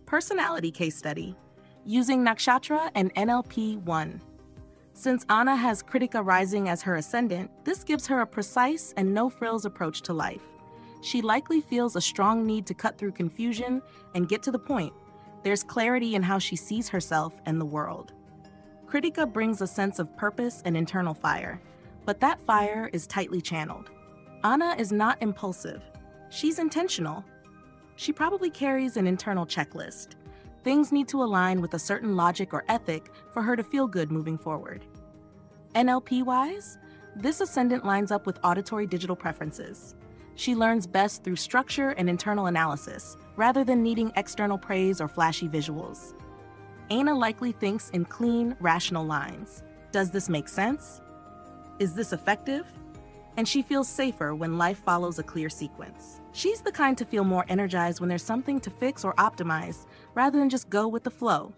Personality case study using Nakshatra and NLP-1. Since Anna has Kritika rising as her ascendant, this gives her a precise and no-frills approach to life. She likely feels a strong need to cut through confusion and get to the point. There's clarity in how she sees herself and the world. Kritika brings a sense of purpose and internal fire, but that fire is tightly channeled. Anna is not impulsive. She's intentional. She probably carries an internal checklist. Things need to align with a certain logic or ethic for her to feel good moving forward. NLP-wise, this ascendant lines up with auditory digital preferences. She learns best through structure and internal analysis, rather than needing external praise or flashy visuals. Anna likely thinks in clean, rational lines. Does this make sense? Is this effective? And she feels safer when life follows a clear sequence. She's the kind to feel more energized when there's something to fix or optimize, rather than just go with the flow.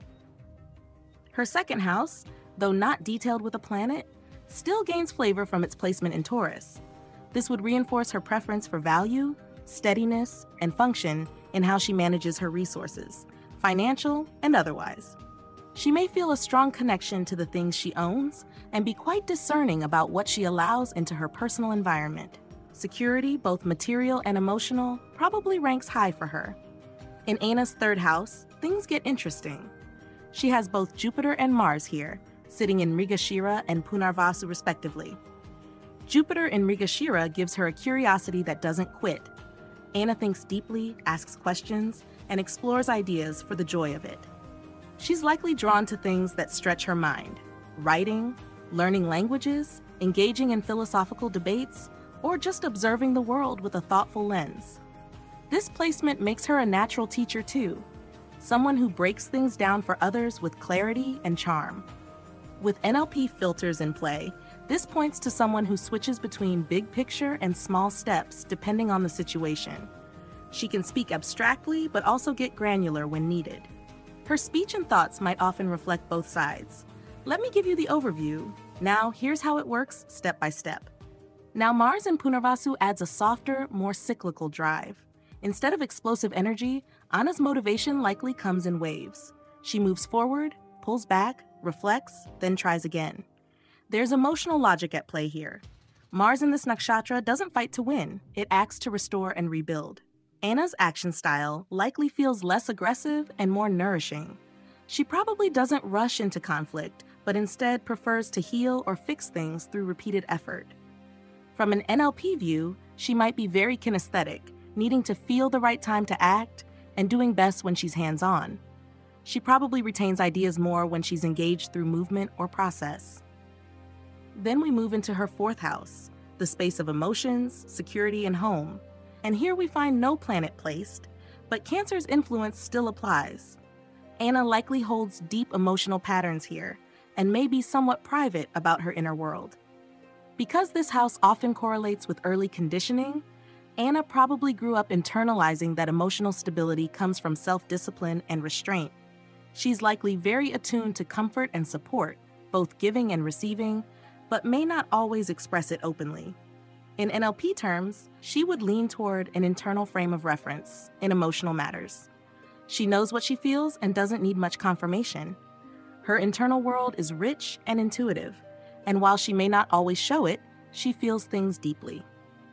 Her second house, though not detailed with a planet, still gains flavor from its placement in Taurus. This would reinforce her preference for value, steadiness, and function in how she manages her resources, financial and otherwise. She may feel a strong connection to the things she owns and be quite discerning about what she allows into her personal environment. Security, both material and emotional, probably ranks high for her. In Anna's third house, things get interesting. She has both Jupiter and Mars here, sitting in Mrigashira and Punarvasu respectively. Jupiter in Mrigashira gives her a curiosity that doesn't quit. Anna thinks deeply, asks questions, and explores ideas for the joy of it. She's likely drawn to things that stretch her mind: writing, learning languages, engaging in philosophical debates, or just observing the world with a thoughtful lens. This placement makes her a natural teacher too, someone who breaks things down for others with clarity and charm. With NLP filters in play, this points to someone who switches between big picture and small steps depending on the situation. She can speak abstractly but also get granular when needed. Her speech and thoughts might often reflect both sides. Let me give you the overview. Now, here's how it works step by step. Now, Mars in Punarvasu adds a softer, more cyclical drive. Instead of explosive energy, Anna's motivation likely comes in waves. She moves forward, pulls back, reflects, then tries again. There's emotional logic at play here. Mars in this nakshatra doesn't fight to win, it acts to restore and rebuild. Anna's action style likely feels less aggressive and more nourishing. She probably doesn't rush into conflict, but instead prefers to heal or fix things through repeated effort. From an NLP view, she might be very kinesthetic, needing to feel the right time to act, and doing best when she's hands-on. She probably retains ideas more when she's engaged through movement or process. Then we move into her fourth house, the space of emotions, security, and home. And here we find no planet placed, but Cancer's influence still applies. Anna likely holds deep emotional patterns here, and may be somewhat private about her inner world. Because this house often correlates with early conditioning, Anna probably grew up internalizing that emotional stability comes from self-discipline and restraint. She's likely very attuned to comfort and support, both giving and receiving, but may not always express it openly. In NLP terms, she would lean toward an internal frame of reference in emotional matters. She knows what she feels and doesn't need much confirmation. Her internal world is rich and intuitive, and while she may not always show it, she feels things deeply.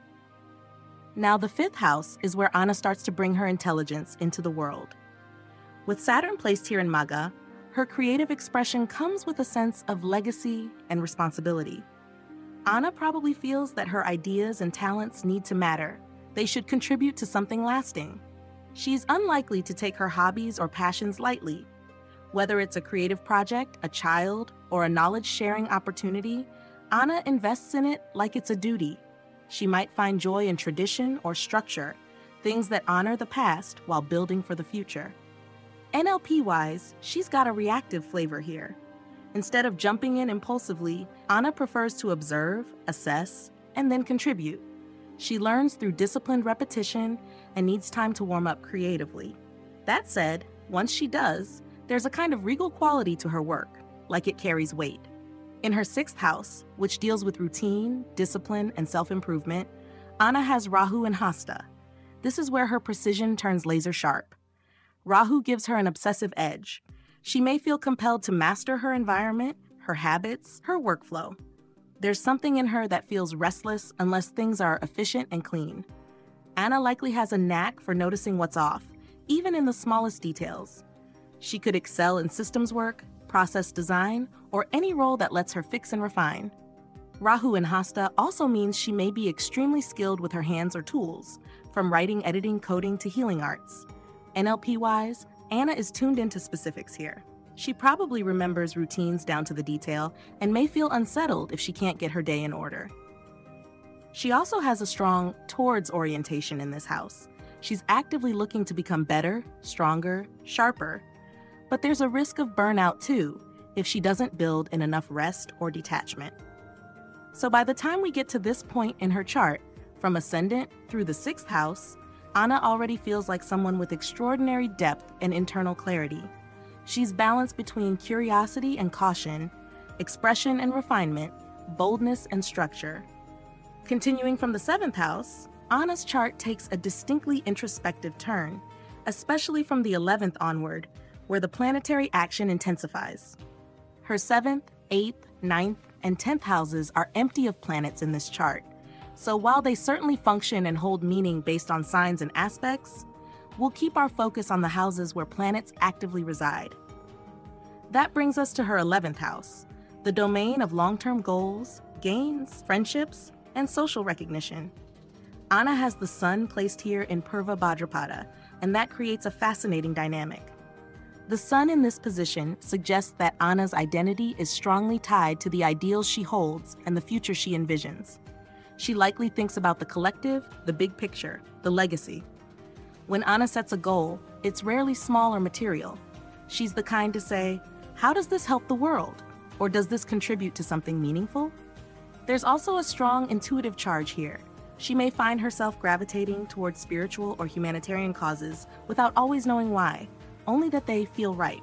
Now, the fifth house is where Anna starts to bring her intelligence into the world. With Saturn placed here in Magha, her creative expression comes with a sense of legacy and responsibility. Anna probably feels that her ideas and talents need to matter. They should contribute to something lasting. She's unlikely to take her hobbies or passions lightly. Whether it's a creative project, a child, or a knowledge-sharing opportunity, Anna invests in it like it's a duty. She might find joy in tradition or structure, things that honor the past while building for the future. NLP-wise, she's got a reactive flavor here. Instead of jumping in impulsively, Anna prefers to observe, assess, and then contribute. She learns through disciplined repetition and needs time to warm up creatively. That said, once she does, there's a kind of regal quality to her work, like it carries weight. In her sixth house, which deals with routine, discipline, and self-improvement, Anna has Rahu and Hasta. This is where her precision turns laser sharp. Rahu gives her an obsessive edge. She may feel compelled to master her environment, her habits, her workflow. There's something in her that feels restless unless things are efficient and clean. Anna likely has a knack for noticing what's off, even in the smallest details. She could excel in systems work, process design, or any role that lets her fix and refine. Rahu in Hasta also means she may be extremely skilled with her hands or tools, from writing, editing, coding to healing arts. NLP-wise, Anna is tuned into specifics here. She probably remembers routines down to the detail and may feel unsettled if she can't get her day in order. She also has a strong towards orientation in this house. She's actively looking to become better, stronger, sharper. But there's a risk of burnout too, if she doesn't build in enough rest or detachment. So by the time we get to this point in her chart, from ascendant through the 6th house, Anna already feels like someone with extraordinary depth and internal clarity. She's balanced between curiosity and caution, expression and refinement, boldness and structure. Continuing from the 7th house, Anna's chart takes a distinctly introspective turn, especially from the 11th onward, where the planetary action intensifies. Her 7th, 8th, 9th, and 10th houses are empty of planets in this chart, so while they certainly function and hold meaning based on signs and aspects, we'll keep our focus on the houses where planets actively reside. That brings us to her 11th house, the domain of long-term goals, gains, friendships, and social recognition. Anna has the sun placed here in Purva Bhadrapada, and that creates a fascinating dynamic. The sun in this position suggests that Anna's identity is strongly tied to the ideals she holds and the future she envisions. She likely thinks about the collective, the big picture, the legacy. When Anna sets a goal, it's rarely small or material. She's the kind to say, "How does this help the world?" Or "Does this contribute to something meaningful?" There's also a strong intuitive charge here. She may find herself gravitating towards spiritual or humanitarian causes without always knowing why, only that they feel right.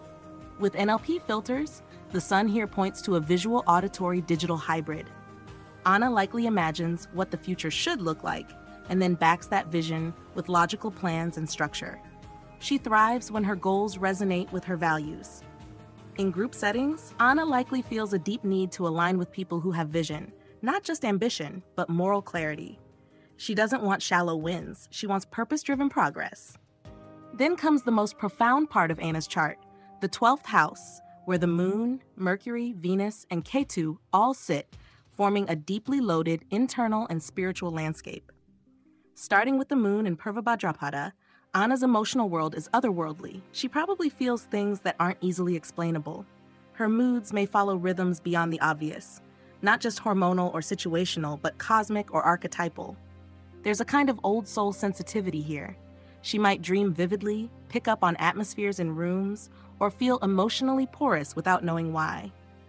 With NLP filters, the sun here points to a visual auditory digital hybrid. Anna likely imagines what the future should look like and then backs that vision with logical plans and structure. She thrives when her goals resonate with her values. In group settings, Anna likely feels a deep need to align with people who have vision, not just ambition, but moral clarity. She doesn't want shallow wins, she wants purpose-driven progress. Then comes the most profound part of Anna's chart, the 12th house, where the moon, Mercury, Venus, and Ketu all sit, forming a deeply loaded internal and spiritual landscape. Starting with the moon in Purva Bhadrapada, Anna's emotional world is otherworldly. She probably feels things that aren't easily explainable. Her moods may follow rhythms beyond the obvious, not just hormonal or situational, but cosmic or archetypal. There's a kind of old soul sensitivity here. She might dream vividly, pick up on atmospheres in rooms, or feel emotionally porous without knowing why.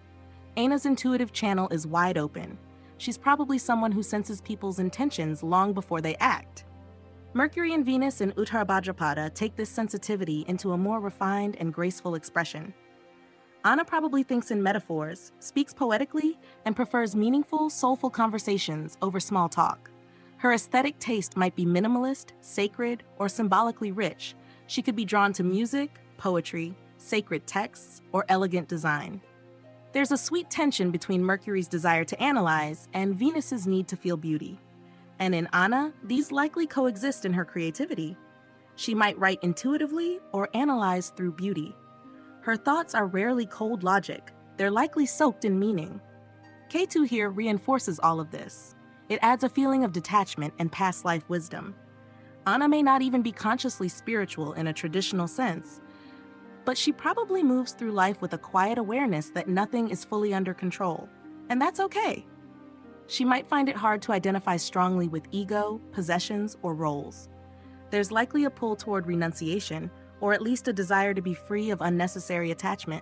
Anna's intuitive channel is wide open. She's probably someone who senses people's intentions long before they act. Mercury and Venus in Uttara Bhadrapada take this sensitivity into a more refined and graceful expression. Anna probably thinks in metaphors, speaks poetically, and prefers meaningful, soulful conversations over small talk. Her aesthetic taste might be minimalist, sacred, or symbolically rich. She could be drawn to music, poetry, sacred texts, or elegant design. There's a sweet tension between Mercury's desire to analyze and Venus's need to feel beauty. And in Anna, these likely coexist in her creativity. She might write intuitively or analyze through beauty. Her thoughts are rarely cold logic. They're likely soaked in meaning. Ketu here reinforces all of this. It adds a feeling of detachment and past life wisdom. Anna may not even be consciously spiritual in a traditional sense, but she probably moves through life with a quiet awareness that nothing is fully under control. And that's okay. She might find it hard to identify strongly with ego, possessions, or roles. There's likely a pull toward renunciation, or at least a desire to be free of unnecessary attachment.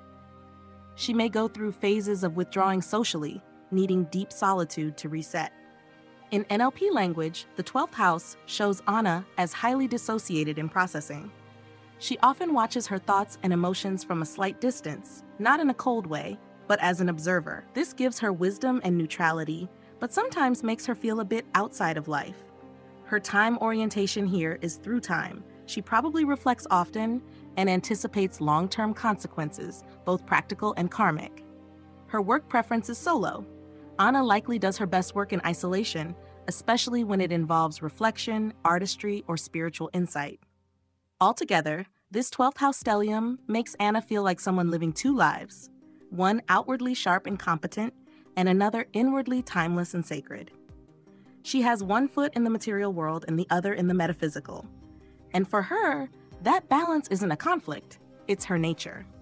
She may go through phases of withdrawing socially, needing deep solitude to reset. In NLP language, the 12th house shows Anna as highly dissociated in processing. She often watches her thoughts and emotions from a slight distance, not in a cold way, but as an observer. This gives her wisdom and neutrality, but sometimes makes her feel a bit outside of life. Her time orientation here is through time, She probably reflects often and anticipates long-term consequences, both practical and karmic. Her work preference is solo. Anna likely does her best work in isolation, especially when it involves reflection, artistry, or spiritual insight. Altogether, this 12th house stellium makes Anna feel like someone living two lives, one outwardly sharp and competent, and another inwardly timeless and sacred. She has one foot in the material world and the other in the metaphysical. And for her, that balance isn't a conflict, it's her nature.